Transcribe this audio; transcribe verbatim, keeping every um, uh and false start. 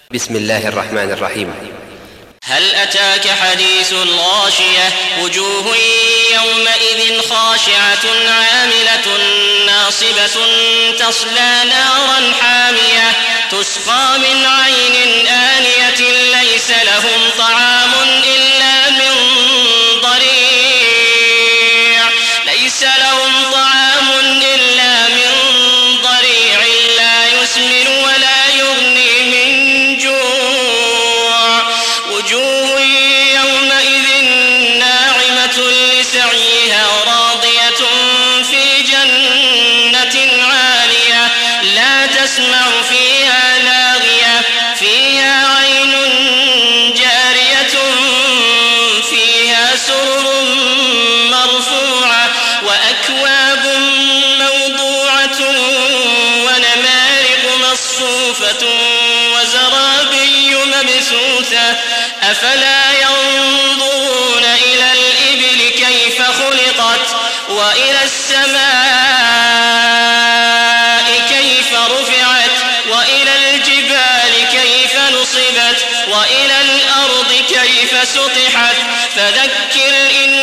بسم الله الرحمن الرحيم. هل أتاك حديث الغاشية وجوه يومئذ خاشعة عاملة ناصبة تصلى نارا حامية تسقى من عين آنية ليس لهم طعام إلا من ضريع ليس لهم طعام إلا من ضريع لا يسمن ولا يغني من جوع وجوه يومئذ ناعمة لسعيها راضية في جنة عالية لا تسمع فيها لاغية فيها عين جارية فيها سرر مرفوعة وأكواب موضوعة ونمارق مصفوفة وزرابي مبثوثة أفلا ينظرون إلى الإبل كيف خلقت وإلى السماء كيف رفعت وإلى الجبال كيف نصبت وإلى الأرض كيف سطحت فذكر إن